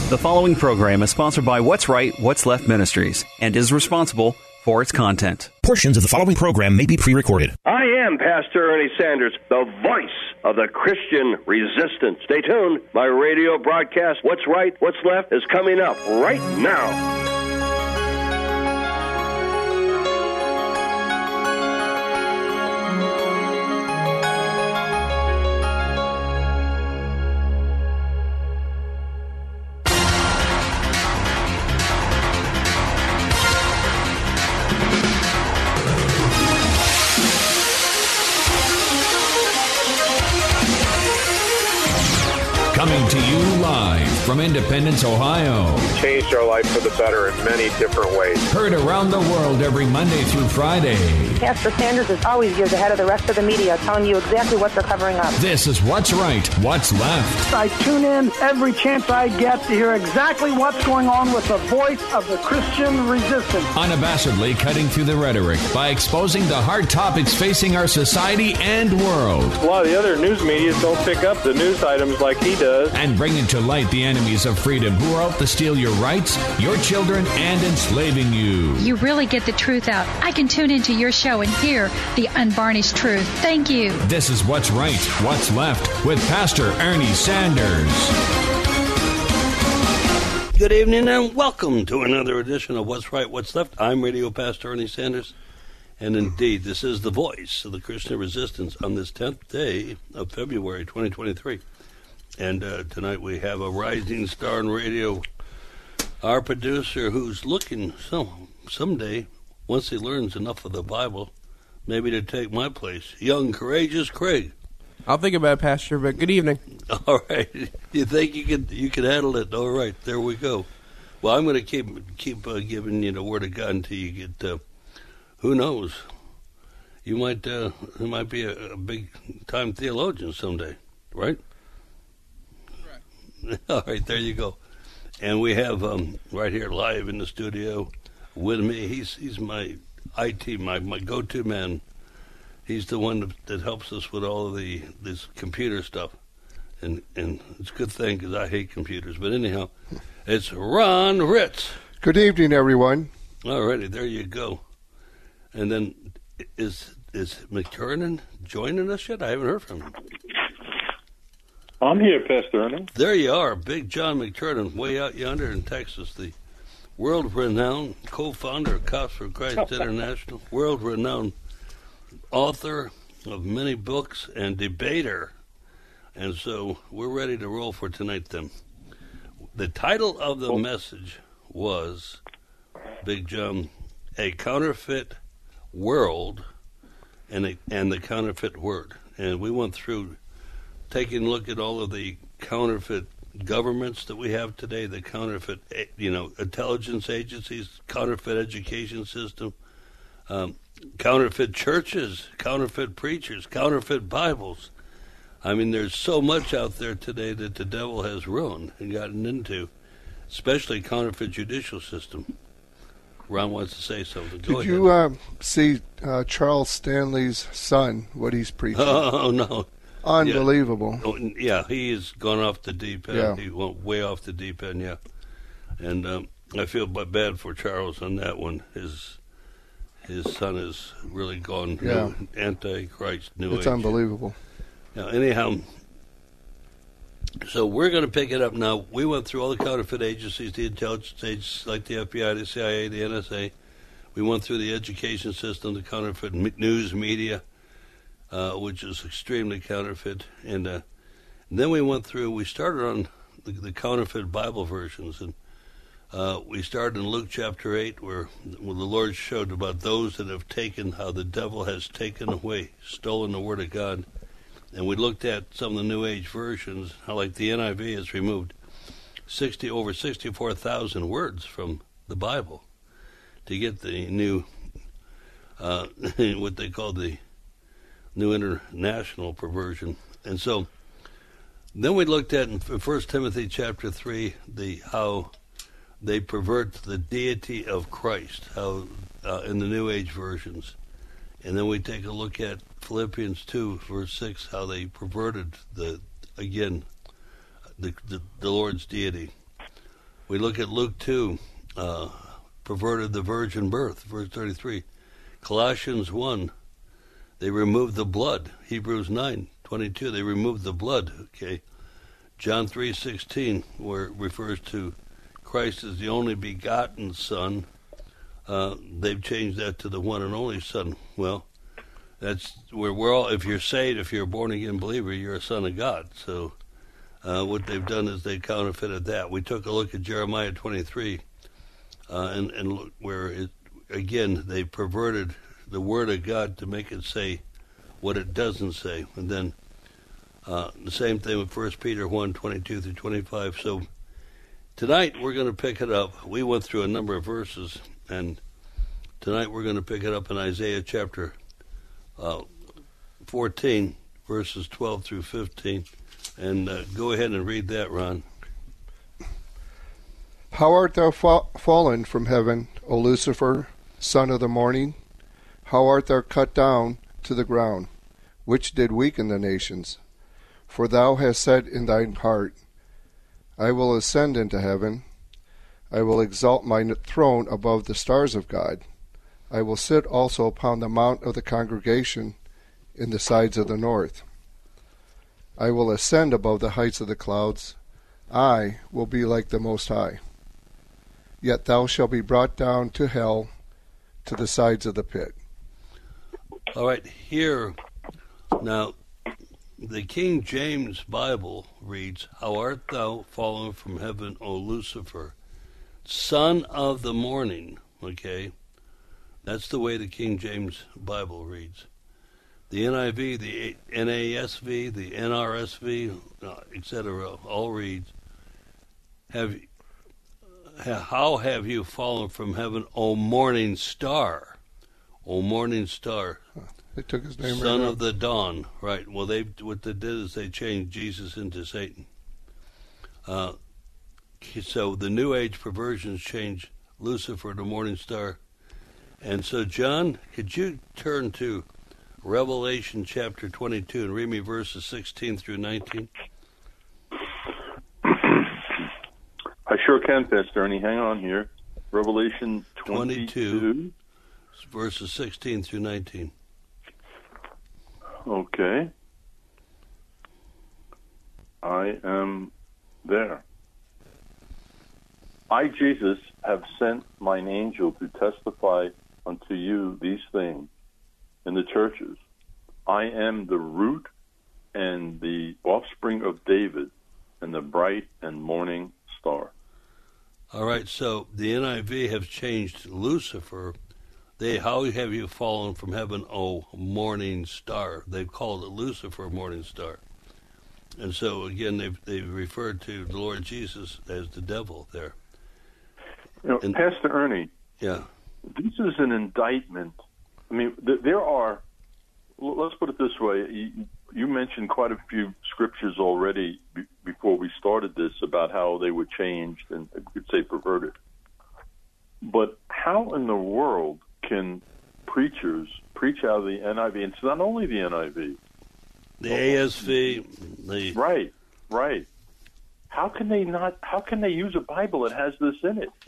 The following program is sponsored by What's Right, What's Left Ministries and is responsible for its content. Portions of the following program may be pre-recorded. I am Pastor Ernie Sanders, the voice of the Christian resistance. Stay tuned. My radio broadcast, What's Right, What's Left, is coming up right now. Coming to you live from Independence, Ohio. Changed our life for the better in many different ways. Heard around the world every Monday through Friday. Pastor Sanders is always years ahead of the rest of the media, telling you exactly what they're covering up. This is What's Right, What's Left. I tune in every chance I get to hear exactly what's going on with the voice of the Christian resistance. Unabashedly cutting through the rhetoric by exposing the hard topics facing our society and world. A lot of the other news media don't pick up the news items like he does. And bringing to light the enemies of freedom who are out to steal your rights, your children, and enslaving you. You really get the truth out. I can tune into your show and hear the unvarnished truth. Thank you. This is What's Right, What's Left with Pastor Ernie Sanders. Good evening and welcome to another edition of What's Right, What's Left. I'm Radio Pastor Ernie Sanders. And indeed, this is the voice of the Christian resistance on this 10th day of February 2023. And tonight we have a rising star in radio, our producer who's looking someday, once he learns enough of the Bible, maybe to take my place. Young, courageous Craig. I'll think about it, Pastor, but good evening. All right. You think you can handle it? All right. There we go. Well, I'm going to keep giving you the Word of God until you get, who knows? You might be a big-time theologian someday, right? All right, there you go. And we have right here live in the studio with me. He's my IT, my go-to man. He's the one that helps us with all of this computer stuff. And it's a good thing because I hate computers. But anyhow, it's Ron Ritz. Good evening, everyone. All righty, there you go. And then is McTurnan joining us yet? I haven't heard from him. I'm here, Pastor Ernie. There you are, Big John McTurnan, way out yonder in Texas, the world-renowned co-founder of Cops for Christ International, world-renowned author of many books and debater. And so we're ready to roll for tonight then. The title of the message was, Big John, A Counterfeit World and the Counterfeit Word. And we went through taking a look at all of the counterfeit governments that we have today, the counterfeit, intelligence agencies, counterfeit education system, counterfeit churches, counterfeit preachers, counterfeit Bibles. I mean, there's so much out there today that the devil has ruined and gotten into, especially counterfeit judicial system. Ron wants to say something. Go ahead. Did you see Charles Stanley's son, what he's preaching? Oh, no. Unbelievable. Yeah, he has gone off the deep end. Yeah. He went way off the deep end, yeah. And I feel bad for Charles on that one. His son has really gone anti-Christ, New Age. It's unbelievable. Now, anyhow, so we're going to pick it up now. We went through all the counterfeit agencies, the intelligence agencies like the FBI, the CIA, the NSA. We went through the education system, the counterfeit news media, which is extremely counterfeit. And then we started on the counterfeit Bible versions. And we started in Luke chapter 8, where the Lord showed about those that have taken, how the devil has taken away, stolen the Word of God. And we looked at some of the New Age versions, how like the NIV has removed over 64,000 words from the Bible to get the new, what they call the New International Perversion. And so then we looked at in 1 Timothy chapter 3 how they pervert the deity of Christ, how in the New Age versions. And then we take a look at Philippians 2, verse 6, how they perverted the Lord's deity. We look at Luke 2, perverted the virgin birth, verse 33. Colossians 1, they removed the blood. Hebrews 9:22, they removed the blood. Okay. John 3:16, where it refers to Christ as the only begotten Son. They've changed that to the one and only Son. Well, that's where we're all, if you're saved, if you're a born-again believer, you're a son of God. So what they've done is they counterfeited that. We took a look at Jeremiah 23, and look where it, again, they perverted the Word of God to make it say what it doesn't say. And then the same thing with 1 Peter 1:22 through 25. So tonight we're going to pick it up. We went through a number of verses, and tonight we're going to pick it up in Isaiah chapter 14, verses 12 through 15. And go ahead and read that, Ron. How art thou fallen from heaven, O Lucifer, son of the morning? How art thou cut down to the ground, which did weaken the nations? For thou hast said in thine heart, I will ascend into heaven. I will exalt my throne above the stars of God. I will sit also upon the mount of the congregation in the sides of the north. I will ascend above the heights of the clouds. I will be like the Most High. Yet thou shalt be brought down to hell, to the sides of the pit. All right, here, now, the King James Bible reads, How art thou fallen from heaven, O Lucifer, son of the morning. Okay, that's the way the King James Bible reads. The NIV, the NASV, the NRSV, etc., all reads, How have you fallen from heaven, O morning star? O morning star. They took his name Son right of the dawn. Right. Well, what they did is they changed Jesus into Satan. So the New Age perversions changed Lucifer to morning star. And so, John, could you turn to Revelation chapter 22 and read me verses 16 through 19? I sure can, Pastor Ernie. Hang on here. Revelation 22. Verses 16 through 19. Okay. I am there. I, Jesus, have sent mine angel to testify unto you these things in the churches. I am the root and the offspring of David and the bright and morning star. All right, so the NIV have changed Lucifer. How have you fallen from heaven, O morning star? They've called it Lucifer, morning star. And so, again, they've referred to the Lord Jesus as the devil there. You know, Pastor Ernie, yeah, this is an indictment. I mean, there are, let's put it this way, you mentioned quite a few scriptures already before we started this about how they were changed and I could say perverted. But how in the world can preachers preach out of the NIV? And it's not only the NIV. The ASV. Right. How can they use a Bible that has this in it?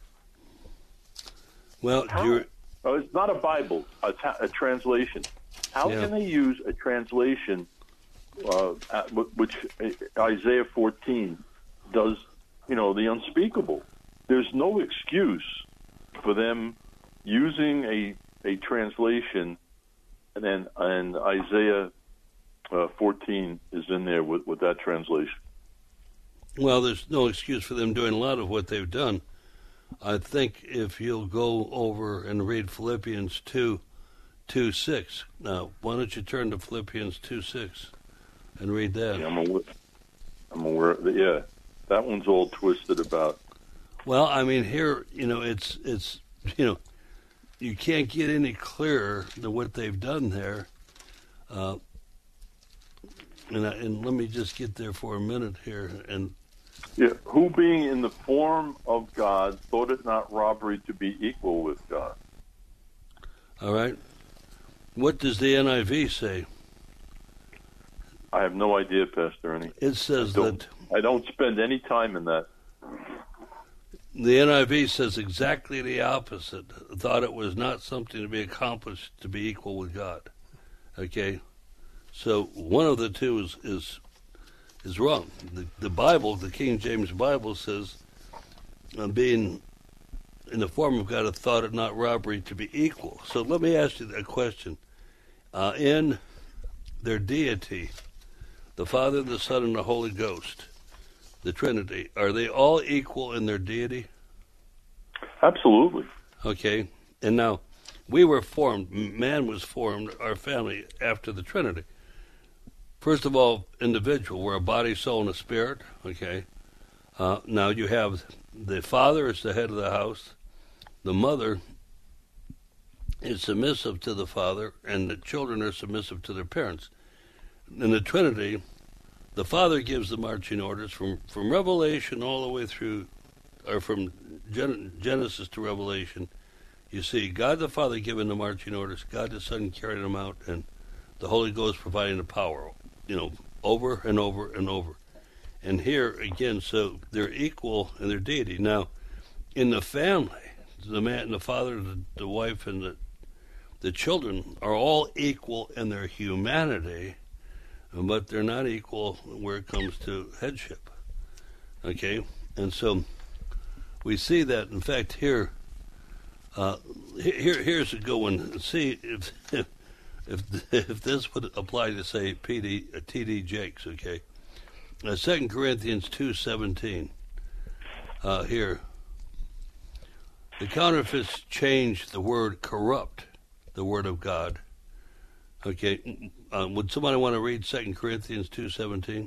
Well, it's not a Bible, a translation. How can they use a translation which Isaiah 14 does, the unspeakable? There's no excuse for them using a translation, and Isaiah 14 is in there with that translation. Well, there's no excuse for them doing a lot of what they've done. I think if you'll go over and read Philippians 2:6. Now, why don't you turn to Philippians 2:6 and read that? Yeah, I'm aware. Yeah, that one's all twisted about. Well, I mean, here, it's you can't get any clearer than what they've done there. And let me just get there for a minute here. And yeah, who being in the form of God thought it not robbery to be equal with God. All right. What does the NIV say? I have no idea, Pastor Ernie. It says I don't spend any time in that. The NIV says exactly the opposite. Thought it was not something to be accomplished to be equal with God. Okay, so one of the two is wrong. The Bible, the King James Bible, says being in the form of God, thought it not robbery to be equal. So let me ask you a question. In their deity, the Father, the Son, and the Holy Ghost, the Trinity, are they all equal in their deity? Absolutely. Okay. And now, we were formed, man was formed, our family, after the Trinity. First of all, individual, we're a body, soul, and a spirit. Okay. Now you have the father is the head of the house. The mother is submissive to the father, and the children are submissive to their parents. In the Trinity, the Father gives the marching orders from Revelation all the way through, or from Genesis to Revelation. You see God the Father giving the marching orders, God the Son carrying them out, and the Holy Ghost providing the power, over and over and over. And here, again, so they're equal in their deity. Now, in the family, the man, the father, the wife, and the children are all equal in their humanity, but they're not equal where it comes to headship. Okay? And so we see that, in fact, here's a good one. See if this would apply to, say, T.D. Jakes, okay? 2 Corinthians 2:17. Here. The counterfeits change the word corrupt, the word of God. Okay, would somebody want to read 2 Corinthians 2:17?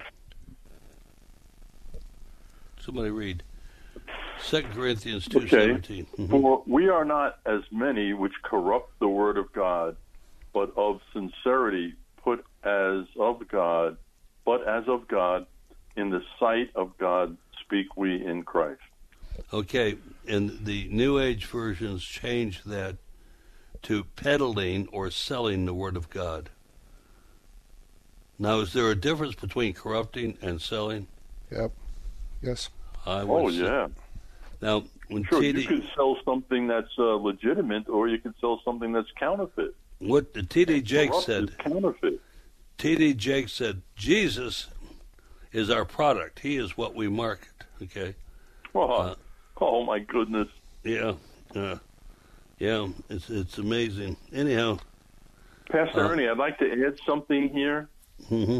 Somebody read 2 Corinthians 2:17. Okay. For we are not as many which corrupt the word of God, but of sincerity put as of God, but as of God, in the sight of God speak we in Christ. Okay, and the New Age versions change that to peddling or selling the Word of God. Now, is there a difference between corrupting and selling? Yep. Yes. Yeah. Now, when sure, you could sell something that's legitimate, or you could sell something that's counterfeit. What T.D. Jakes said. Counterfeit. T.D. Jakes said, Jesus is our product. He is what we market. Okay. Oh my goodness. Yeah. Yeah, it's amazing. Anyhow, Pastor Ernie, I'd like to add something here. Mm-hmm.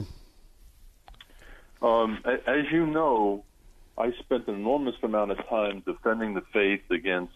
As you know, I spent an enormous amount of time defending the faith against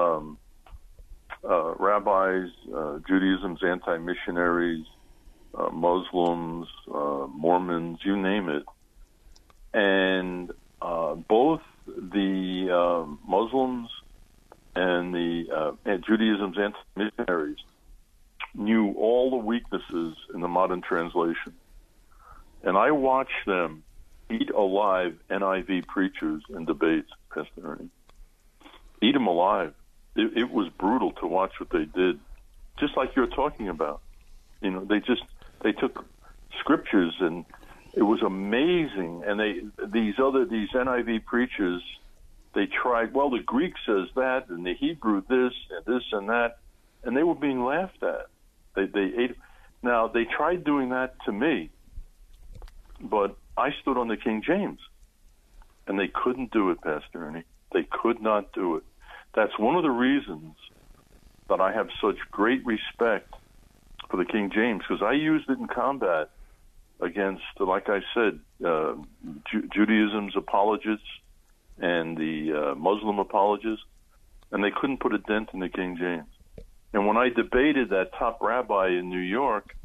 rabbis, Judaism's anti-missionaries, Muslims, Mormons, you name it. And both the Muslims and the Judaism's anti-missionaries knew all the weaknesses in the modern translation. And I watched them eat alive NIV preachers in debates, Pastor Ernie. Eat them alive. It was brutal to watch what they did, just like you're talking about. They took scriptures, and it was amazing. And these NIV preachers, they tried, well, the Greek says that, and the Hebrew this and that, and they were being laughed at. They ate. Now, they tried doing that to me, but I stood on the King James, and they couldn't do it, Pastor Ernie. They could not do it. That's one of the reasons that I have such great respect for the King James, because I used it in combat against, like I said, Judaism's apologists and the Muslim apologists, and they couldn't put a dent in the King James. And when I debated that top rabbi in New York,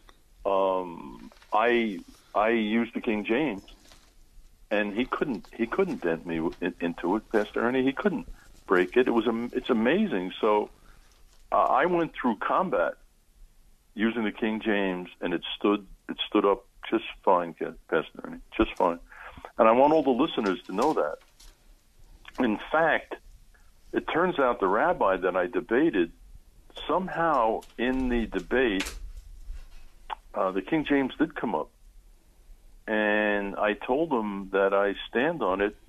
I used the King James, and he couldn't dent me into it, Pastor Ernie. He couldn't break it. It's amazing. So I went through combat using the King James, and it stood up just fine, Pastor Ernie, just fine. And I want all the listeners to know that. In fact, it turns out the rabbi that I debated, somehow in the debate, the King James did come up. And I told him that I stand on it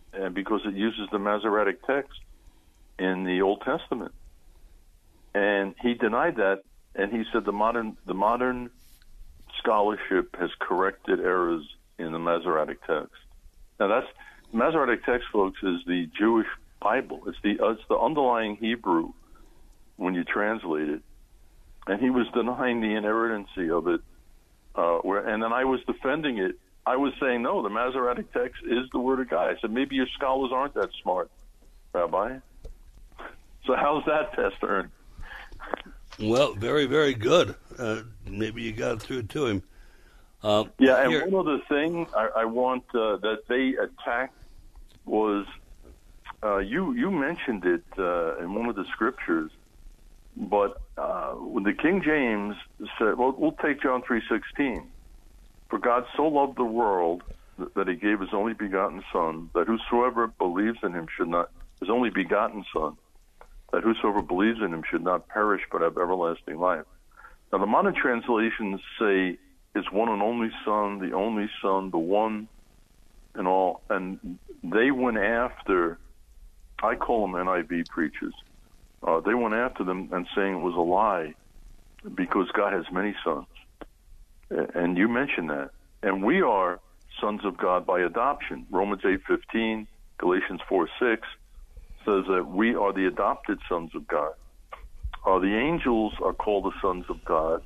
and because it uses the Masoretic text in the Old Testament. And he denied that, and he said the modern scholarship has corrected errors in the Masoretic text. Now, that's Masoretic text, folks, is the Jewish Bible. It's the underlying Hebrew when you translate it. And he was denying the inerrancy of it. And then I was defending it. I was saying, no, the Masoretic text is the Word of God. I said, maybe your scholars aren't that smart, Rabbi. So how's that, Pastor Ernie? Well, very, very good. Maybe you got through to him. And one other thing I want that they attacked was you mentioned it in one of the scriptures, but when the King James said, well, we'll take John 3:16. For God so loved the world that he gave his only begotten Son, that whosoever believes in him should not, his only begotten Son, that whosoever believes in him should not perish but have everlasting life. Now, the modern translations say his one and only Son, the one, and all. And they went after, I call them NIV preachers. They went after them and saying it was a lie because God has many sons. And you mentioned that. And we are sons of God by adoption. Romans 8:15, Galatians 4:6 says that we are the adopted sons of God. The angels are called the sons of God.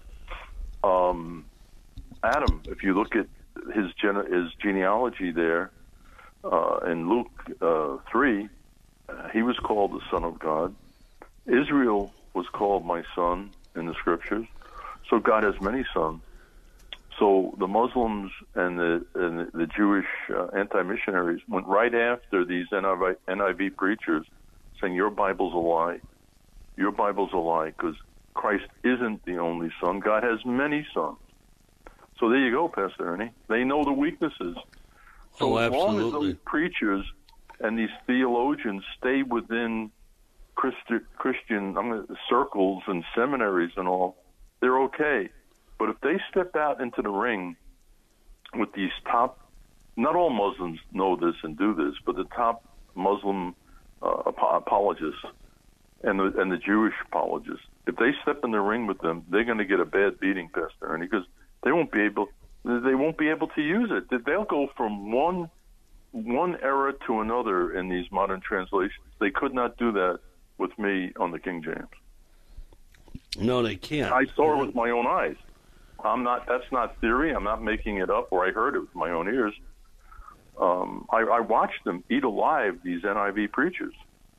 Adam, if you look at his genealogy there in Luke 3, he was called the son of God. Israel was called my son in the scriptures. So God has many sons. So the Muslims and the Jewish anti-missionaries went right after these NIV preachers, saying your Bible's a lie. Your Bible's a lie because Christ isn't the only son. God has many sons. So there you go, Pastor Ernie. They know the weaknesses. So as long as those preachers and these theologians stay within Christian circles and seminaries and all, they're okay. But if they step out into the ring with these top, not all Muslims know this and do this, but the top Muslim apologists and the Jewish apologists, if they step in the ring with them, they're going to get a bad beating, Pastor Ernie, because they won't be able to use it. They'll go from one era to another in these modern translations. They could not do that with me on the King James. No, they can't. I saw it with my own eyes. That's not theory. I'm not making it up, or I heard it with my own ears. I watched them eat alive these NIV preachers.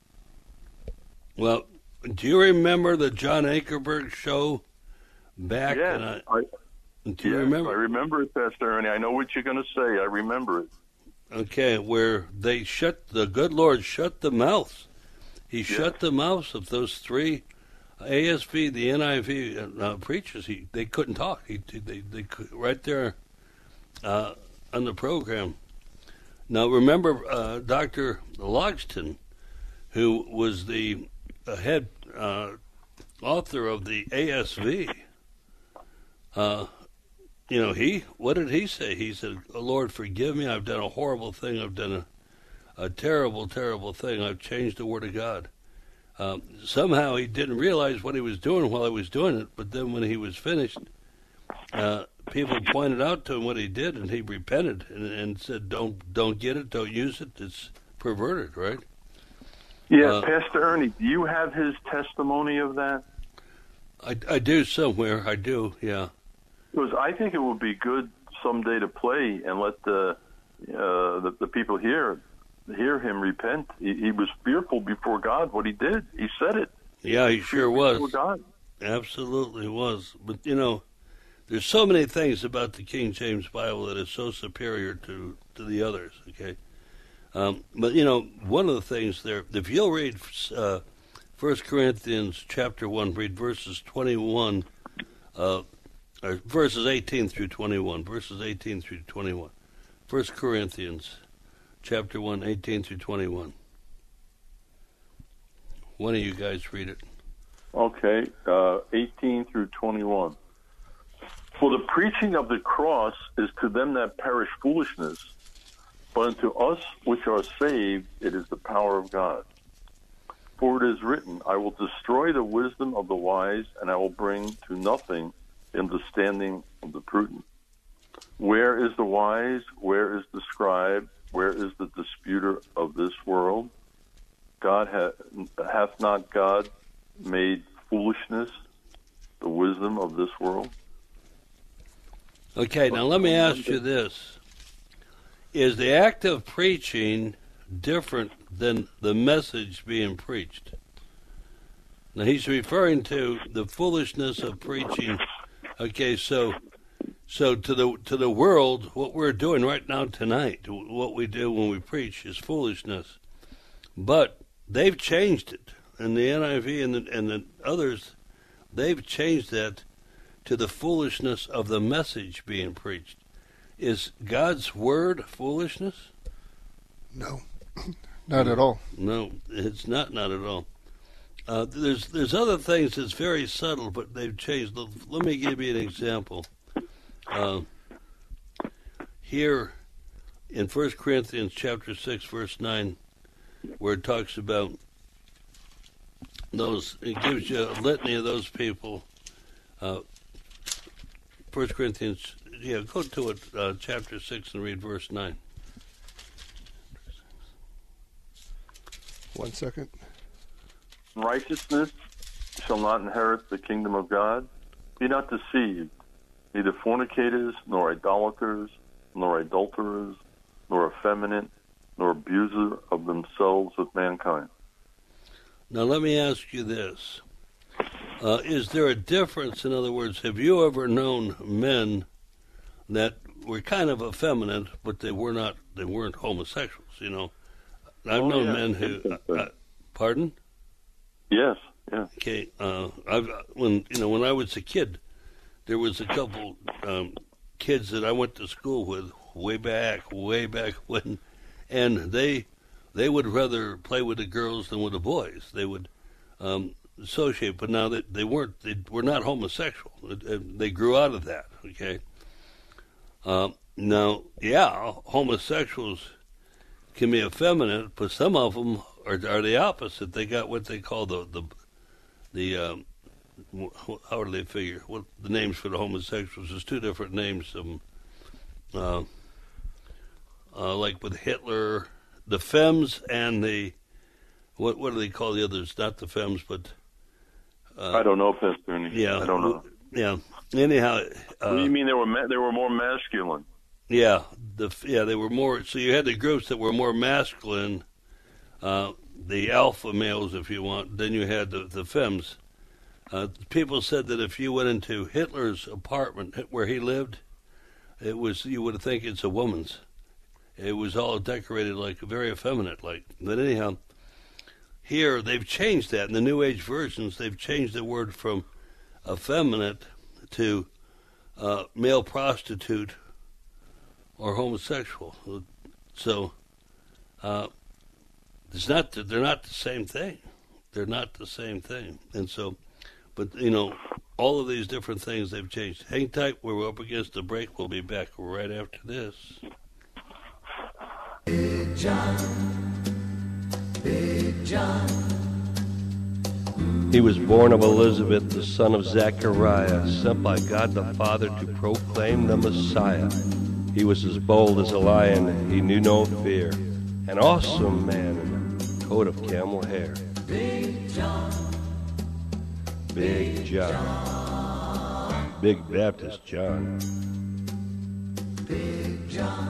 Well, do you remember the John Ankerberg show back? Yes, do you remember? I remember it, Pastor Ernie. I know what you're going to say. I remember it. Okay, where the good Lord shut the mouths. He shut the mouths of those three ASV, the NIV preachers. They couldn't talk. They right there on the program. Now remember, Dr. Logston, who was the head author of the ASV. What did he say? He said, "Oh, Lord, forgive me. I've done a horrible thing. I've done a terrible, terrible thing. I've changed the Word of God." Somehow he didn't realize what he was doing while he was doing it, but then when he was finished, people pointed out to him what he did, and he repented and said, "Don't get it, don't use it. It's perverted," right? Yeah, Pastor Ernie, do you have his testimony of that? I do somewhere. I do, yeah. Because I think it would be good someday to play and let the people hear him repent. He was fearful before God what he did. He said it. Yeah, he sure was. Before God. Absolutely was. But, there's so many things about the King James Bible that is so superior to the others, okay? But, one of the things there, if you'll read 1 Corinthians chapter 1, read verses 21, or verses 18 through 21, 1 Corinthians chapter 1, 18 through 21. One of you guys read it. Okay, 18 through 21. For the preaching of the cross is to them that perish foolishness, But unto us which are saved, it is the power of God. For it is written, I will destroy the wisdom of the wise, and I will bring to nothing the understanding of the prudent. Where is the wise? Where is the scribe? Where is the disputer of this world? Hath not God made foolishness the wisdom of this world? Okay, now let me ask you this. Is the act of preaching different than the message being preached? Now he's referring to the foolishness of preaching. Okay, so to the world, what we're doing right now tonight, what we do when we preach is foolishness. But they've changed it. And the NIV and the others, they've changed that to the foolishness of the message being preached. Is God's word foolishness? No, not at all. No, it's not at all. There's other things that's very subtle, but they've changed. Let me give you an example. Here in 1 Corinthians chapter 6, verse 9, where it talks about those, it gives you a litany of those people. 1 Corinthians, go to it, chapter 6, and read verse 9. 1 second. Righteousness shall not inherit the kingdom of God. Be not deceived. Neither fornicators, nor idolaters, nor adulterers, nor effeminate, nor abuser of themselves with mankind. Now let me ask you this. Is there a difference? In other words, have you ever known men that were kind of effeminate, but they weren't homosexuals, you know? I've known men who... pardon? Yes, yeah. Okay, when I was a kid, there was a couple kids that I went to school with way back when, and they would rather play with the girls than with the boys. They would associate, but now that they were not homosexual. They grew out of that. Okay. Now, homosexuals can be effeminate, but some of them are the opposite. They got what they call the how do they figure? What the names for the homosexuals? There's two different names. Like with Hitler, the femmes and the what do they call the others? Not the femmes, but I don't know, Pastor Ernie. Yeah, I don't know. Yeah. Anyhow, what do you mean they were more masculine? Yeah, they were more. So you had the groups that were more masculine, the alpha males, if you want. Then you had the femmes. People said that if you went into Hitler's apartment where he lived, you would think it's a woman's. It was all decorated like very effeminate, like. But anyhow, here they've changed that in the New Age versions. They've changed the word from effeminate to male prostitute or homosexual. So they're not the same thing. They're not the same thing. And so, but all of these different things they've changed. Hang tight. We're up against the break. We'll be back right after this. Big John, Big John. He was born of Elizabeth, the son of Zechariah, sent by God the Father to proclaim the Messiah. He was as bold as a lion, he knew no fear, an awesome man in a coat of camel hair. Big John, Big John, Big Baptist John. Big John.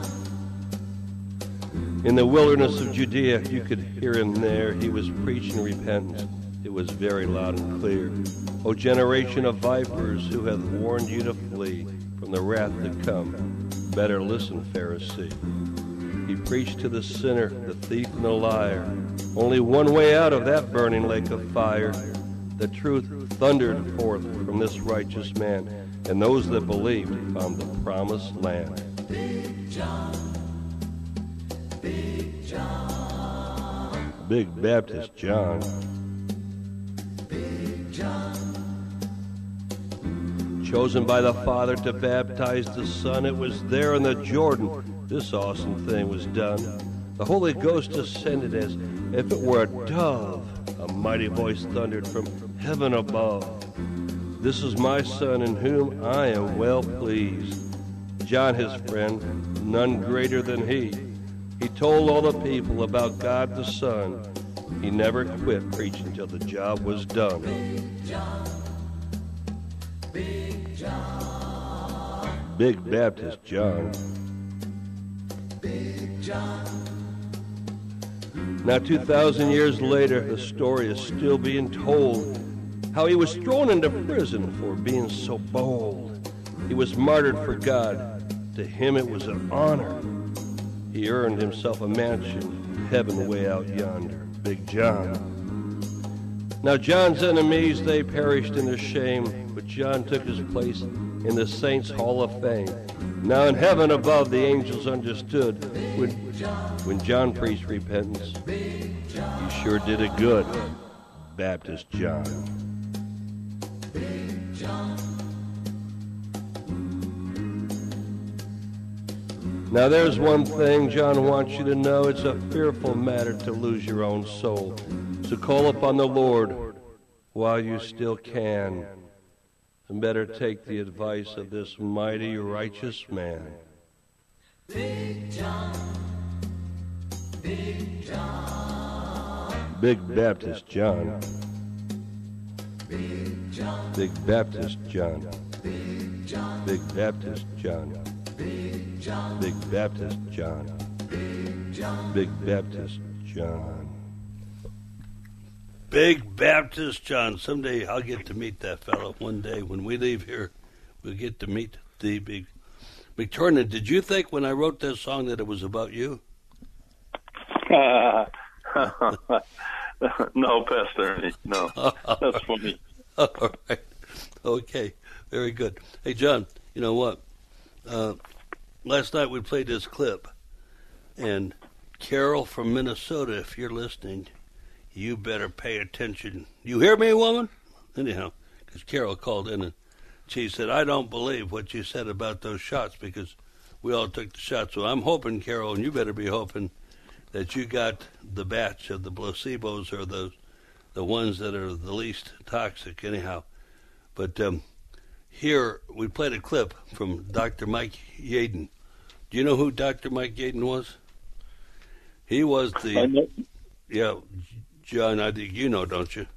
In the wilderness of Judea, you could hear him there. He was preaching repentance. It was very loud and clear. O generation of vipers, who hath warned you to flee from the wrath to come? Better listen, Pharisee. He preached to the sinner, the thief, and the liar. Only one way out of that burning lake of fire. The truth thundered forth from this righteous man, and those that believed found the promised land. Big John, Big John, Big Baptist John. Big John. Chosen by the Father to baptize the Son, it was there in the Jordan this awesome thing was done. The Holy Ghost descended as if it were a dove. A mighty voice thundered from heaven above. This is my Son in whom I am well pleased. John, his friend, none greater than he. He told all the people about God the Son. He never quit preaching till the job was done. Big John, Big John, Big Baptist John. Big John. Now 2,000 years later, the story is still being told. How he was thrown into prison for being so bold. He was martyred for God. To him it was an honor. He earned himself a mansion in heaven way out yonder. Big John. Now John's enemies, they perished in their shame, but John took his place in the Saints' Hall of Fame. Now in heaven above, the angels understood when John preached repentance. He sure did it good, Baptist John. Big John. Now there's one thing John wants you to know. It's a fearful matter to lose your own soul. So call upon the Lord while you still can. And better take the advice of this mighty righteous man. Big John, Big John, Big Baptist John. Big John, Big Baptist John. Big John, Big Baptist John. Big John, Big Baptist John. Big John, Big Baptist John. Big Baptist John. Someday I'll get to meet that fellow. One day when we leave here, we'll get to meet the big McTurnan. Did you think when I wrote this song that it was about you? No, Pastor Ernie. No, that's funny. All right. Okay. Very good. Hey, John, you know what? Last night we played this clip, and Carol from Minnesota, if you're listening, you better pay attention. You hear me, woman? Anyhow, because Carol called in and she said, I don't believe what you said about those shots because we all took the shots. So I'm hoping, Carol, and you better be hoping that you got the batch of the placebos or the ones that are the least toxic anyhow. But here we played a clip from Dr. Mike Yaden. Do you know who Dr. Mike Yaden was? He was the... Yeah, John, I think you know, don't you?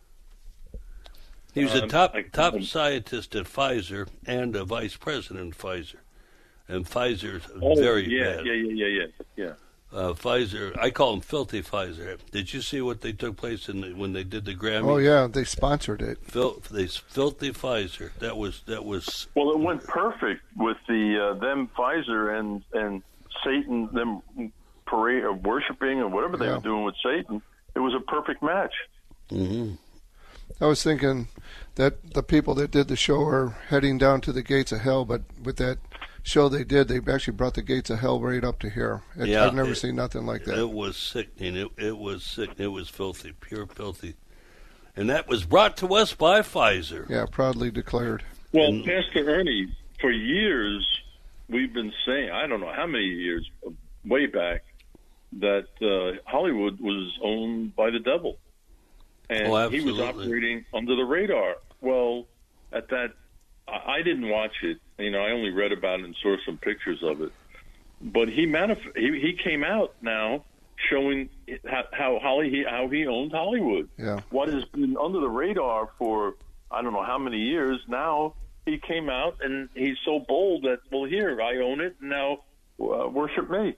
He was a top scientist at Pfizer and a vice president of Pfizer. And Pfizer's very bad. Yeah. Pfizer, I call him Filthy Pfizer. Did you see what they took place when they did the Grammy? Oh yeah, they sponsored it. Filthy Pfizer. That was. Well, it went perfect with the them Pfizer and Satan, them parade of worshiping or whatever they were doing with Satan. It was a perfect match. Mm-hmm. I was thinking that the people that did the show are heading down to the gates of hell, but with that show they did, they actually brought the gates of hell right up to here. I've never seen nothing like that. It was sickening. It was sickening. It was filthy, pure filthy. And that was brought to us by Pfizer. Yeah, proudly declared. Well, Pastor Ernie, for years we've been saying, I don't know how many years, way back, that Hollywood was owned by the devil. And he was operating under the radar. Well, at that, I didn't watch it. You know, I only read about it and saw some pictures of it. But he came out now showing how he owned Hollywood. Yeah. What has been under the radar for I don't know how many years now. He came out and he's so bold that, well, here I own it. And now worship me.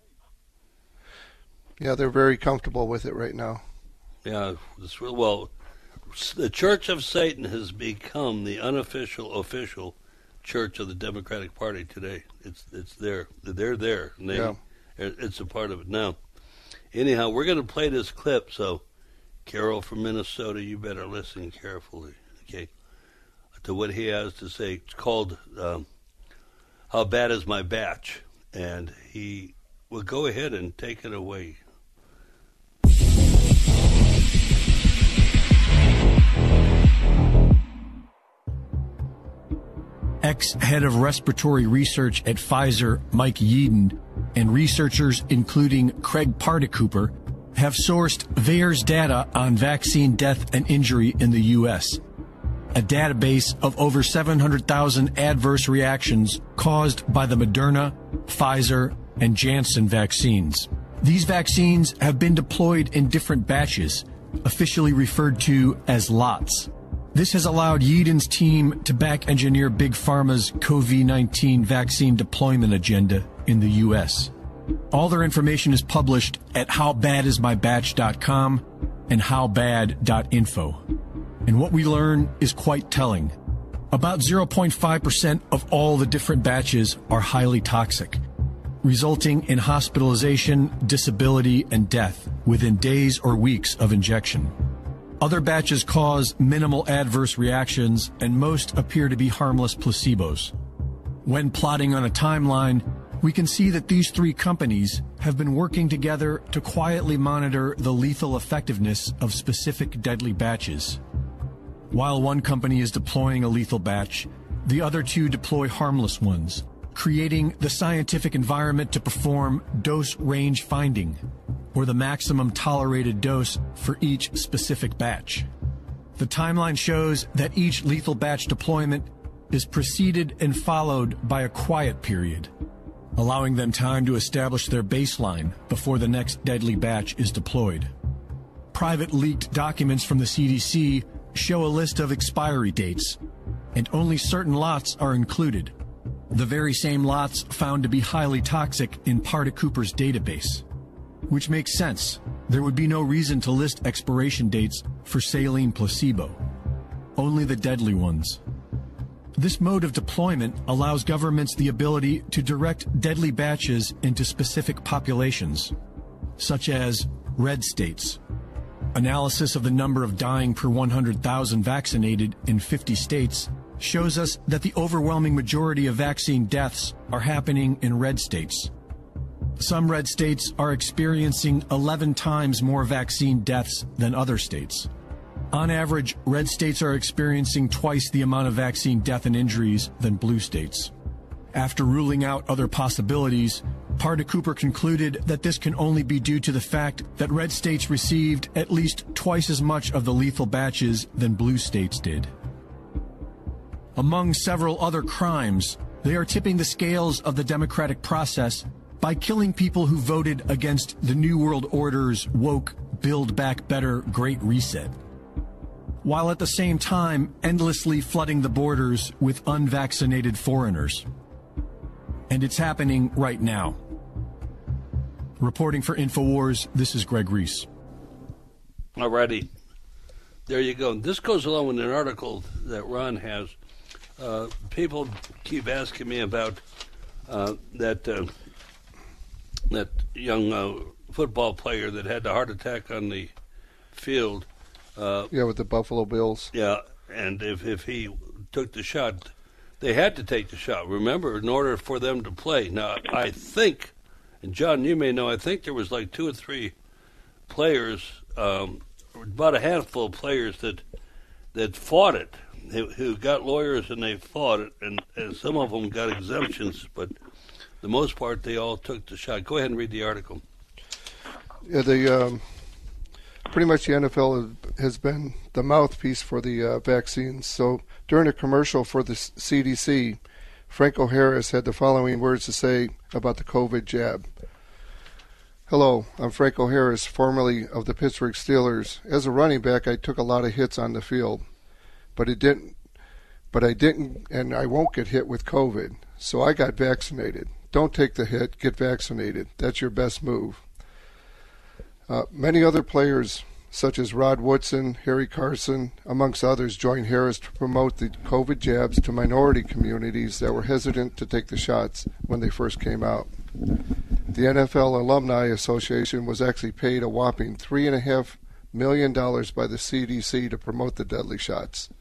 Yeah, they're very comfortable with it right now. Yeah, well, the Church of Satan has become the official church of the Democratic Party today. It's there. They're there. And it's a part of it now. Anyhow, we're going to play this clip, so Carol from Minnesota, you better listen carefully, okay, to what he has to say. It's called How Bad Is My Batch? And he will go ahead and take it away. Ex-head of respiratory research at Pfizer, Mike Yeadon, and researchers, including Craig Particooper, have sourced VAERS data on vaccine death and injury in the U.S., a database of over 700,000 adverse reactions caused by the Moderna, Pfizer, and Janssen vaccines. These vaccines have been deployed in different batches, officially referred to as lots. This has allowed Yeadon's team to back-engineer Big Pharma's COVID-19 vaccine deployment agenda in the U.S. All their information is published at howbadismybatch.com and howbad.info. And what we learn is quite telling. About 0.5% of all the different batches are highly toxic, resulting in hospitalization, disability, and death within days or weeks of injection. Other batches cause minimal adverse reactions, and most appear to be harmless placebos. When plotting on a timeline, we can see that these three companies have been working together to quietly monitor the lethal effectiveness of specific deadly batches. While one company is deploying a lethal batch, the other two deploy harmless ones, creating the scientific environment to perform dose range finding, or the maximum tolerated dose for each specific batch. The timeline shows that each lethal batch deployment is preceded and followed by a quiet period, allowing them time to establish their baseline before the next deadly batch is deployed. Private leaked documents from the CDC show a list of expiry dates, and only certain lots are included, the very same lots found to be highly toxic in Particooper's database. Which makes sense. There would be no reason to list expiration dates for saline placebo, only the deadly ones. This mode of deployment allows governments the ability to direct deadly batches into specific populations, such as red states. Analysis of the number of dying per 100,000 vaccinated in 50 states shows us that the overwhelming majority of vaccine deaths are happening in red states. Some red states are experiencing 11 times more vaccine deaths than other states. On average, red states are experiencing twice the amount of vaccine death and injuries than blue states. After ruling out other possibilities, Particooper concluded that this can only be due to the fact that red states received at least twice as much of the lethal batches than blue states did. Among several other crimes, they are tipping the scales of the democratic process by killing people who voted against the New World Order's woke, Build Back Better Great Reset, while at the same time endlessly flooding the borders with unvaccinated foreigners. And it's happening right now. Reporting for InfoWars, this is Greg Reese. Alrighty. There you go. This goes along with an article that Ron has. People keep asking me about that young football player that had the heart attack on the field. With the Buffalo Bills. Yeah, and if he took the shot, they had to take the shot, remember, in order for them to play. Now, I think, and John, you may know, I think there was like 2 or 3 players, about a handful of players that fought it, who got lawyers and they fought it, and some of them got exemptions, but the most part, they all took the shot. Go ahead and read the article. Yeah, pretty much the NFL has been the mouthpiece for the vaccines. So during a commercial for the CDC, Franco Harris had the following words to say about the COVID jab. Hello, I'm Franco Harris, formerly of the Pittsburgh Steelers. As a running back, I took a lot of hits on the field, but I didn't, and I won't get hit with COVID. So I got vaccinated. Don't take the hit, get vaccinated. That's your best move. Many other players, such as Rod Woodson, Harry Carson, amongst others, joined Harris to promote the COVID jabs to minority communities that were hesitant to take the shots when they first came out. The NFL Alumni Association was actually paid a whopping $3.5 million by the CDC to promote the deadly shots.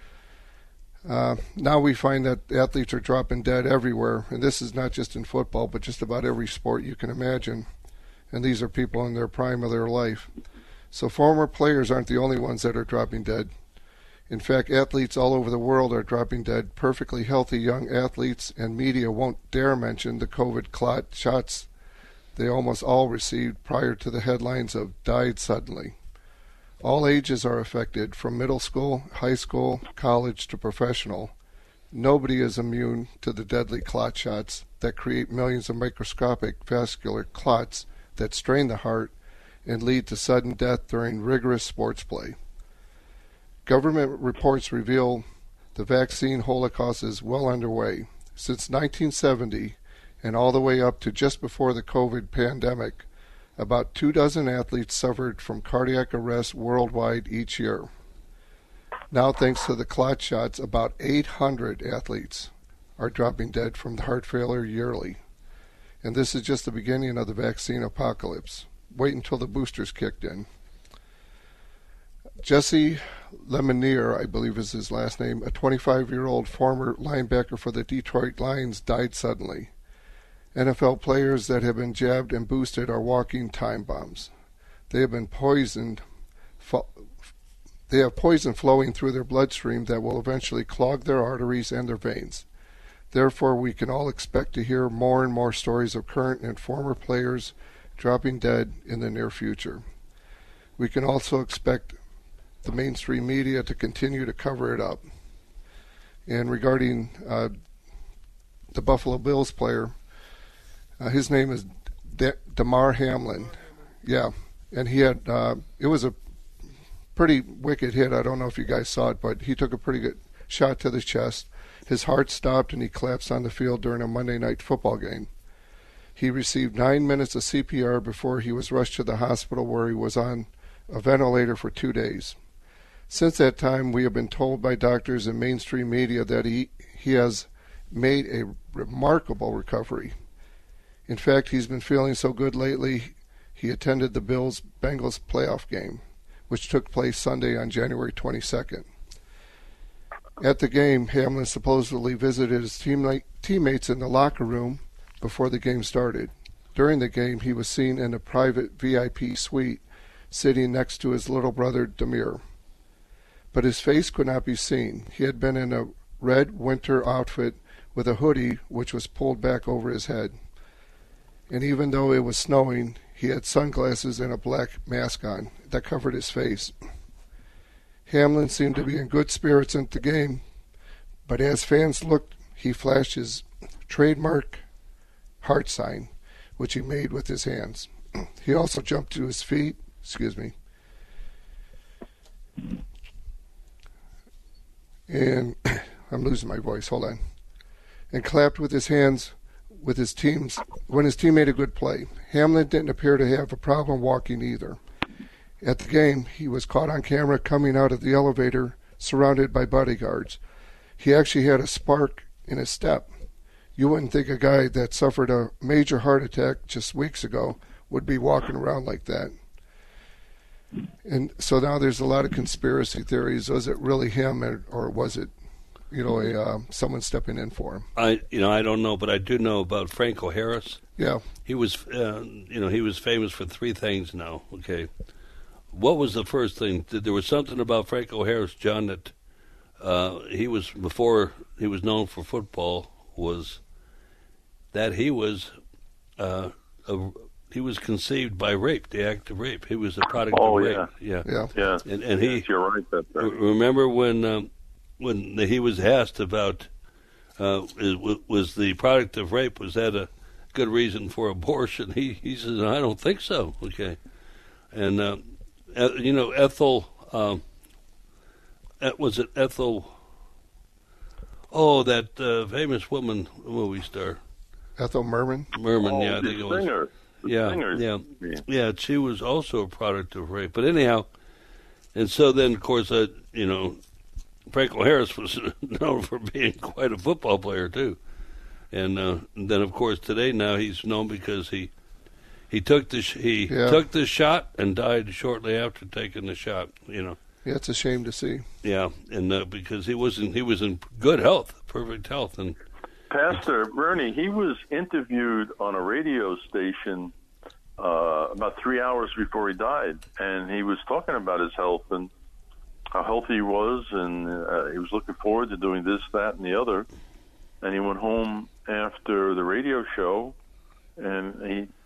Now we find that athletes are dropping dead everywhere, and this is not just in football, but just about every sport you can imagine. And these are people in their prime of their life. So former players aren't the only ones that are dropping dead. In fact, athletes all over the world are dropping dead, perfectly healthy young athletes, and media won't dare mention the COVID clot shots they almost all received prior to the headlines of died suddenly. All ages are affected, from middle school, high school, college to professional. Nobody is immune to the deadly clot shots that create millions of microscopic vascular clots that strain the heart and lead to sudden death during rigorous sports play. Government reports reveal the vaccine holocaust is well underway. Since 1970 and all the way up to just before the COVID pandemic, about 24 athletes suffered from cardiac arrest worldwide each year. Now, thanks to the clot shots, about 800 athletes are dropping dead from heart failure yearly. And this is just the beginning of the vaccine apocalypse. Wait until the boosters kicked in. Jesse Lemonier, I believe is his last name, a 25-year-old former linebacker for the Detroit Lions, died suddenly. NFL players that have been jabbed and boosted are walking time bombs. They have been poisoned. They have poison flowing through their bloodstream that will eventually clog their arteries and their veins. Therefore, we can all expect to hear more and more stories of current and former players dropping dead in the near future. We can also expect the mainstream media to continue to cover it up. And regarding the Buffalo Bills player, his name is Damar Hamlin. Yeah, and he had, it was a pretty wicked hit. I don't know if you guys saw it, but he took a pretty good shot to the chest. His heart stopped and he collapsed on the field during a Monday night football game. He received 9 minutes of CPR before he was rushed to the hospital, where he was on a ventilator for 2 days. Since that time, we have been told by doctors and mainstream media that he has made a remarkable recovery. In fact, he's been feeling so good lately, he attended the Bills-Bengals playoff game, which took place Sunday on January 22nd. At the game, Hamlin supposedly visited his teammates in the locker room before the game started. During the game, he was seen in a private VIP suite, sitting next to his little brother, Damir. But his face could not be seen. He had been in a red winter outfit with a hoodie which was pulled back over his head. And even though it was snowing, he had sunglasses and a black mask on that covered his face. Hamlin seemed to be in good spirits at the game, but as fans looked, he flashed his trademark heart sign, which he made with his hands. He also jumped to his feet, and I'm losing my voice, hold on, and clapped with his hands with his teams when his team made a good play. Hamlin didn't appear to have a problem walking either. At the game, he was caught on camera coming out of the elevator surrounded by bodyguards. He actually had a spark in his step. You wouldn't think a guy that suffered a major heart attack just weeks ago would be walking around like that. And so now there's a lot of conspiracy theories. Was it really him, or was it, someone stepping in for him? I don't know, but I do know about Franco Harris. Yeah, he was, he was famous for three things now. Okay, what was the first thing? There was something about Franco Harris, John, that he was, before he was known for football, was that he was conceived by rape, the act of rape. He was a product of rape. Yeah. And he, you're right. Remember when he was asked about was the product of rape, was that a good reason for abortion? He says, I don't think so. Okay, and Ethel, was it Ethel? Oh, that famous woman movie star, Ethel Merman. Yeah, I think it was. Singer. Yeah. She was also a product of rape. But anyhow, and so then, of course, Franco Harris was known for being quite a football player too, and then of course today now he's known because he took the took the shot and died shortly after taking the shot. Yeah, it's a shame to see. Yeah, and because he was in good health, perfect health, and. Pastor Bernie, he was interviewed on a radio station about 3 hours before he died, and he was talking about his health and how healthy he was, and he was looking forward to doing this, that, and the other. And he went home after the radio show, and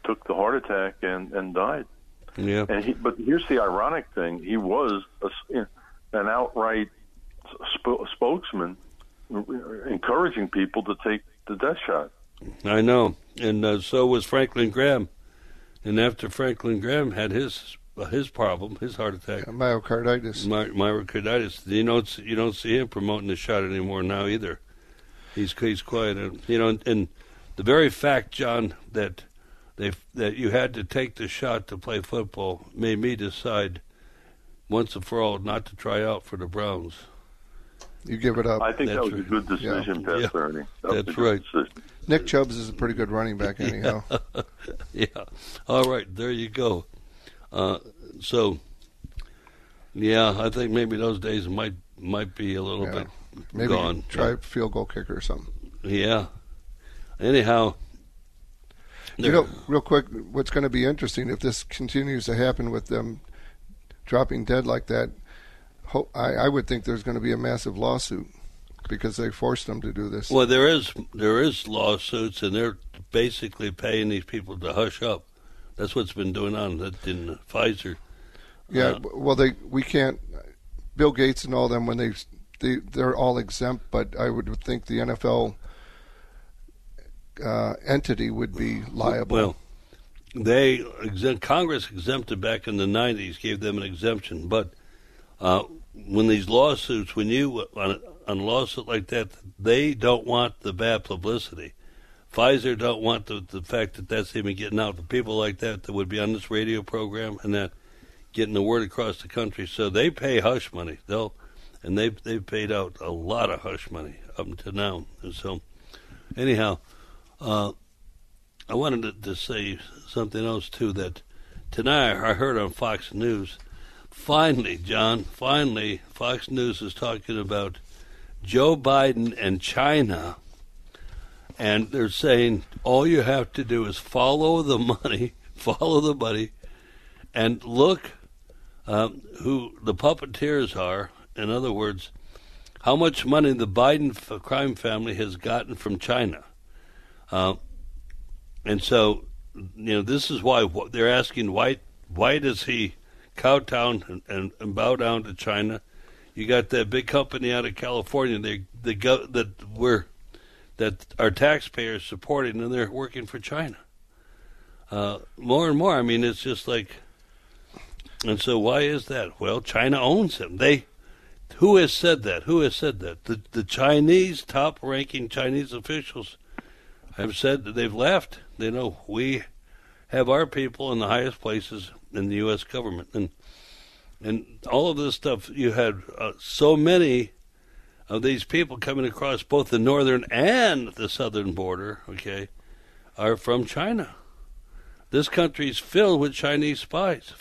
took the heart attack and died. Yeah. But here's the ironic thing: he was an outright spokesman, encouraging people to take the death shot. I know, and so was Franklin Graham. And after Franklin Graham had his problem, his heart attack, myocarditis. Myocarditis. You don't see him promoting the shot anymore now either. He's quiet, and the very fact, John, that you had to take the shot to play football made me decide once and for all not to try out for the Browns. You give it up. I think that was a good decision, Pastor Ernie. That's right. Nick Chubbs is a pretty good running back anyhow. Yeah. All right, there you go. So, yeah, I think maybe those days might be a little bit maybe gone. Try a field goal kicker or something. Yeah. Anyhow. Real quick, what's going to be interesting if this continues to happen with them dropping dead like that, I would think there's going to be a massive lawsuit because they forced them to do this. Well, there is lawsuits, and they're basically paying these people to hush up. That's what's been going on in Pfizer. Yeah, we can't. Bill Gates and all them, when they're all exempt, but I would think the NFL entity would be liable. Well, Congress exempted back in the 90s, gave them an exemption, but when these lawsuits, on a lawsuit like that, they don't want the bad publicity. Pfizer don't want the fact that that's even getting out. The people like that would be on this radio program and that getting the word across the country. So they pay hush money. They've paid out a lot of hush money up until now. And so, anyhow, I wanted to say something else too. That tonight I heard on Fox News. Finally, John, Fox News is talking about Joe Biden and China, and they're saying all you have to do is follow the money, and look who the puppeteers are. In other words, how much money the Biden crime family has gotten from China. And so, this is why they're asking why does he kowtow and bow down to China? You got that big company out of California that our taxpayers supporting, and they're working for China. More and more, I mean, it's just like, and so why is that? Well, China owns them. Who has said that? The Chinese, top-ranking Chinese officials have said that they've left. They know we have our people in the highest places in the U.S. government. And all of this stuff, you had so many of these people coming across both the northern and the southern border, are from China. This country's filled with Chinese spies.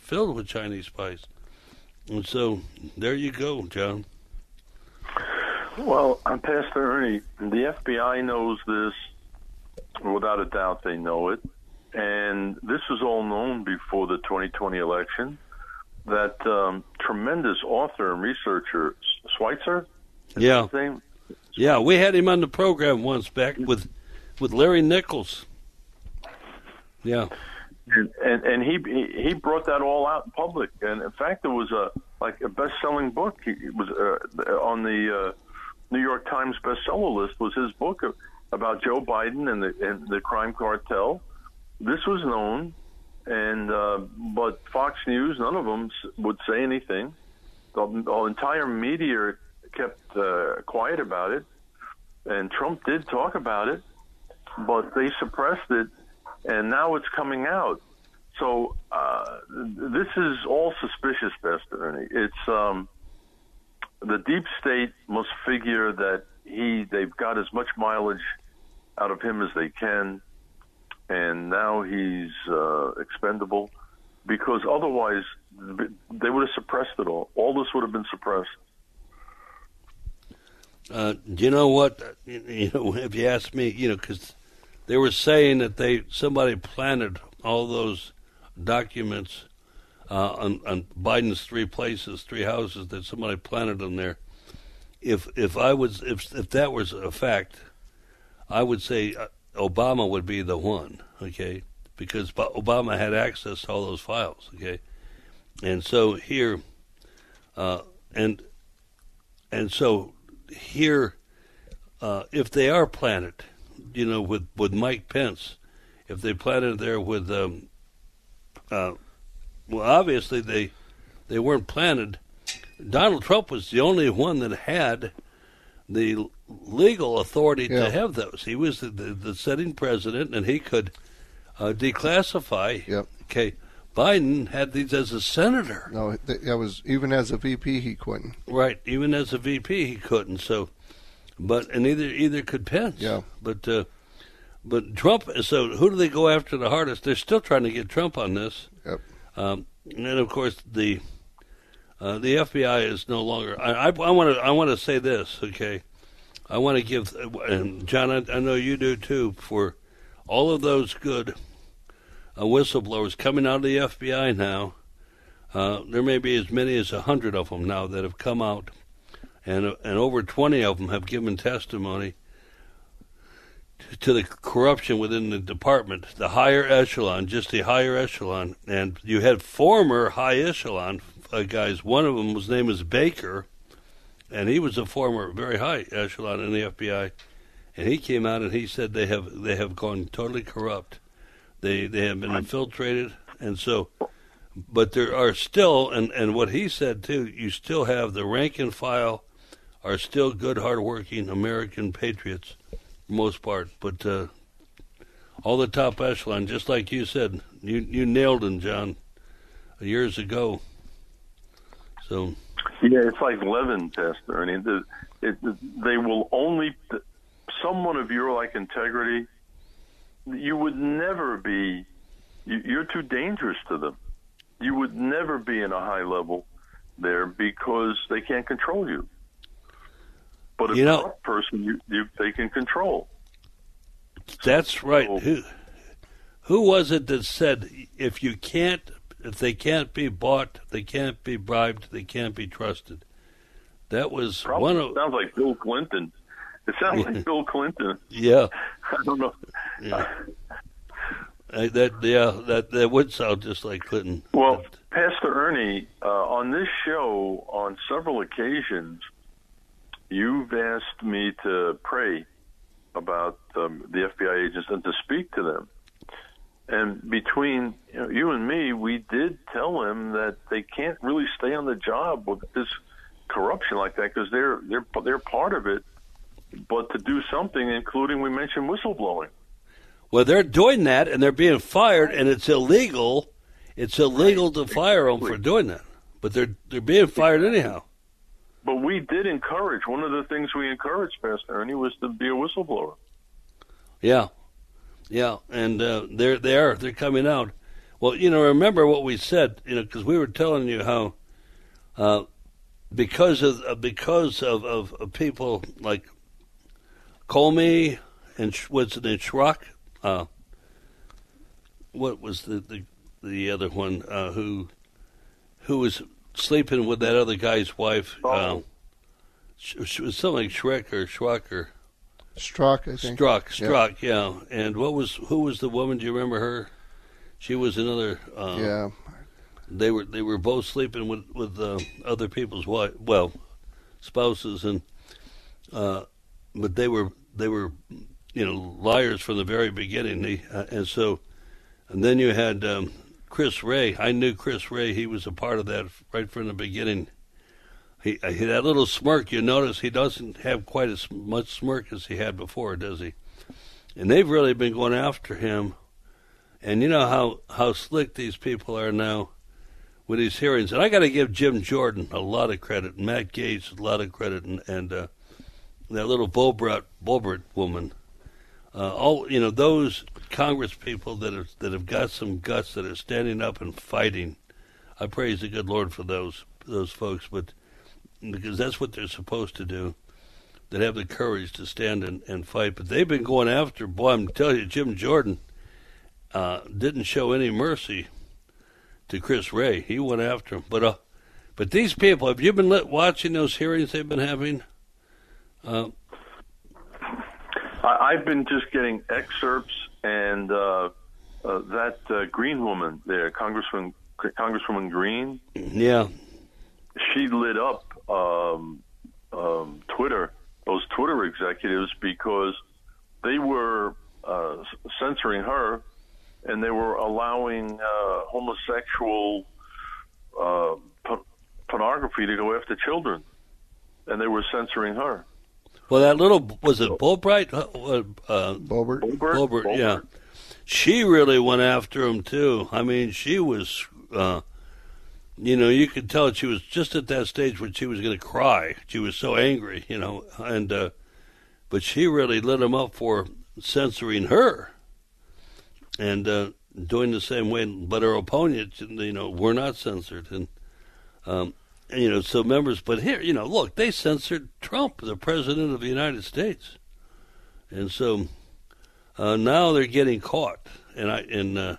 And so, there you go, John. Well, Pastor Ernie, the FBI knows this. Without a doubt, they know it. And this was all known before the 2020 election. That tremendous author and researcher, Schweitzer? Yeah. Yeah, we had him on the program once back with Larry Nichols. Yeah. And he brought that all out in public. And, in fact, it was a best-selling book. It was on the New York Times bestseller list was his book about Joe Biden and the crime cartel. This was known, but Fox News, none of them would say anything. The entire media kept quiet about it, and Trump did talk about it, but they suppressed it, and now it's coming out. So this is all suspicious, Pastor Ernie. It's the deep state must figure that they've got as much mileage out of him as they can, and now he's expendable, because otherwise they would have suppressed it all. All this would have been suppressed. You know what? If you ask me, because they were saying that somebody planted all those documents on Biden's three houses, that somebody planted them there. If that was a fact, I would say Obama would be the one. because Obama had access to all those files. Okay, and so here, and so here, if they are planted, with Mike Pence, if they planted there with, well, obviously they weren't planted. Donald Trump was the only one that had the legal authority to have those. He was the sitting president, and he could declassify. Yep. Okay, Biden had these as a senator. No, that was even as a VP he couldn't. Right, even as a VP he couldn't. So, and either could Pence. Yeah. But Trump. So who do they go after the hardest? They're still trying to get Trump on this. Yep. And then of course the FBI is no longer. I want to say this. Okay, I want to give, and John, I know you do too, for all of those good whistleblowers coming out of the FBI now. There may be as many as 100 of them now that have come out, and over 20 of them have given testimony to the corruption within the department, the higher echelon, just the higher echelon. And you had former high echelon guys. One of them, his name is Baker, and he was a former very high echelon in the FBI. And he came out and he said they have gone totally corrupt. They have been infiltrated, and so, but there are still, and what he said too, you still have the rank and file are still good, hardworking American patriots, for the most part. But all the top echelon, just like you said, you nailed them, John, years ago. So. Yeah, it's like leaven, Pastor Ernie. They will only, someone of your like integrity, you would never be, you're too dangerous to them. You would never be in a high level there because they can't control you. But a corrupt person, they can control. That's right. Who was it that said if they can't be bought, they can't be bribed, they can't be trusted? That was one of. Sounds like Bill Clinton. It sounds like Bill Clinton. Yeah. I don't know. Yeah. That would sound just like Clinton. Well, Pastor Ernie, on this show, on several occasions, you've asked me to pray about the FBI agents and to speak to them. And between you and me, we did tell them that they can't really stay on the job with this corruption like that because they're part of it. But to do something, including we mentioned whistleblowing. Well, they're doing that, and they're being fired, and it's illegal. It's illegal to fire them for doing that, but they're being fired anyhow. But we did encourage. One of the things we encouraged, Pastor Ernie, was to be a whistleblower. Yeah, and they're coming out. Well, remember what we said, because we were telling you how because of people like Comey and what's it, Schrock. What was the other one who was sleeping with that other guy's wife? It was something like Shrek or Schrock. Strzok, I think. Strzok, yeah. And who was the woman? Do you remember her? She was another. Yeah. They were both sleeping with other people's spouses, and but they were liars from the very beginning. And then you had Chris Wray. I knew Chris Wray. He was a part of that right from the beginning. He that little smirk, you notice he doesn't have quite as much smirk as he had before, does he? And they've really been going after him. And you know how slick these people are now with these hearings. And I got to give Jim Jordan a lot of credit, and Matt Gaetz a lot of credit, and that little Boebert woman. Those Congress people that have got some guts, that are standing up and fighting. I praise the good Lord for those folks, but because that's what they're supposed to do, that have the courage to stand and fight. But they've been going after. Boy, I'm telling you, Jim Jordan didn't show any mercy to Chris Wray. He went after him. But these people, have you been watching those hearings they've been having? I've been just getting excerpts, and that Green woman there, Congresswoman Green. Yeah. She lit up Twitter, those Twitter executives, because they were censoring her, and they were allowing homosexual pornography to go after children, and they were censoring her. Well, that little, was it Bulbright? Boebert, yeah. She really went after him, too. I mean, she was, you could tell she was just at that stage when she was going to cry. She was so angry, and but she really lit him up for censoring her and doing the same way. But her opponents, were not censored. And, so members, but here, look, they censored Trump, the president of the United States. And so now they're getting caught. And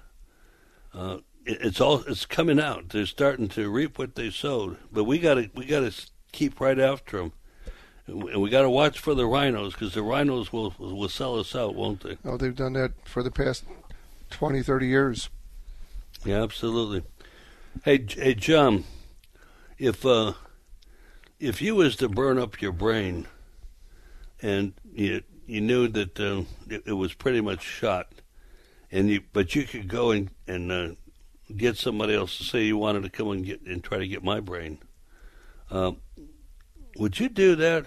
it's coming out. They're starting to reap what they sowed. But we got to keep right after them. And we got to watch for the rhinos, because the rhinos will sell us out, won't they? Oh, they've done that for the past 20, 30 years. Yeah, absolutely. Hey, John, if you was to burn up your brain, and you knew that it was pretty much shot, but you could go and get somebody else to say you wanted to come and try to get my brain, would you do that?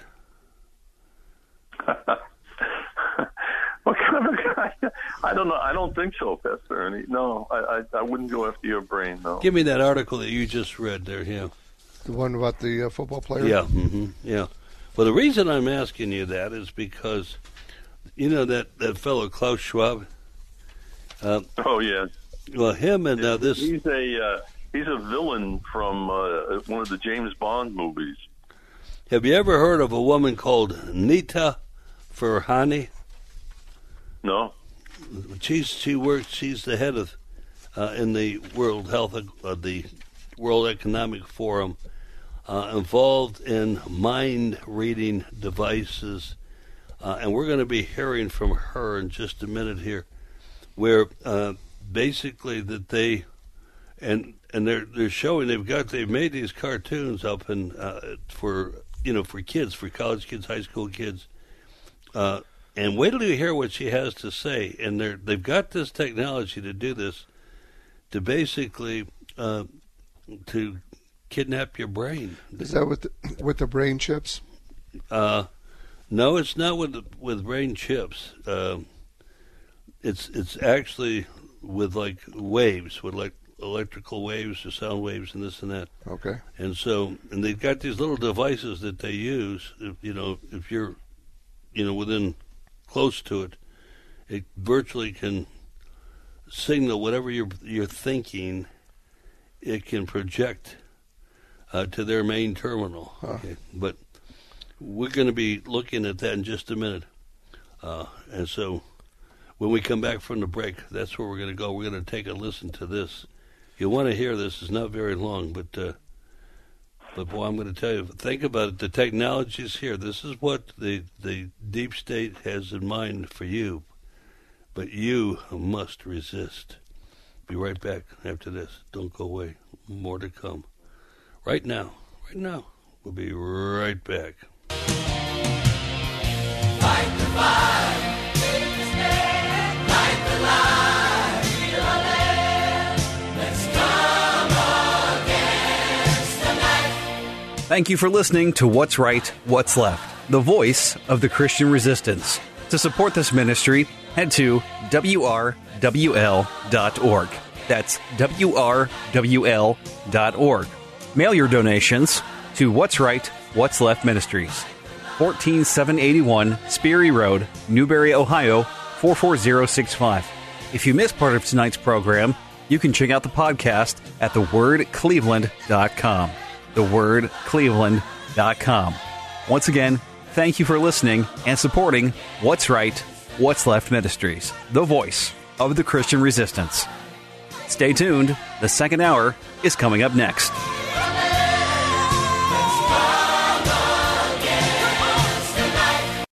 What kind of guy? I don't know. I don't think so, Pastor Ernie. No, I wouldn't go after your brain, no. Give me that article that you just read there, yeah. The one about the football player? Yeah, yeah. Well, the reason I'm asking you that is because, that fellow Klaus Schwab? Oh, yeah. Well, him and this... He's a villain from one of the James Bond movies. Have you ever heard of a woman called Nita Farahany? No. She's the head of in the World Economic Forum, involved in mind reading devices, and we're going to be hearing from her in just a minute here, where basically that they and they're showing they've made these cartoons up and for kids, for college kids, high school kids. And wait till you hear what she has to say. And they've got this technology to do this, to basically to kidnap your brain. Is that with the brain chips? No, it's not with brain chips. It's actually with like waves, with like electrical waves or sound waves and this and that. Okay. And they've got these little devices that they use. If you're within close to it, it virtually can signal whatever you're thinking. It can project to their main terminal. Okay, but we're going to be looking at that in just a minute. And so, when we come back from the break, that's where we're going to go. We're going to take a listen to this. You'll want to hear this. It's not very long, but boy, I'm going to tell you, think about it. The technology's here. This is what the deep state has in mind for you. But you must resist. Be right back after this. Don't go away. More to come. Right now. We'll be right back. Fight the fight. Take the stand. Light the light. Feel the land. Let's come against the night. Thank you for listening to What's Right, What's Left, the voice of the Christian resistance. To support this ministry, head to WRWL.org. That's WRWL.org. Mail your donations to What's Right, What's Left Ministries, 14781 Speary Road, Newberry, Ohio, 44065. If you missed part of tonight's program, you can check out the podcast at thewordcleveland.com. thewordcleveland.com. Once again, thank you for listening and supporting What's Right, What's Left Ministries, the voice of the Christian resistance. Stay tuned. The second hour is coming up next.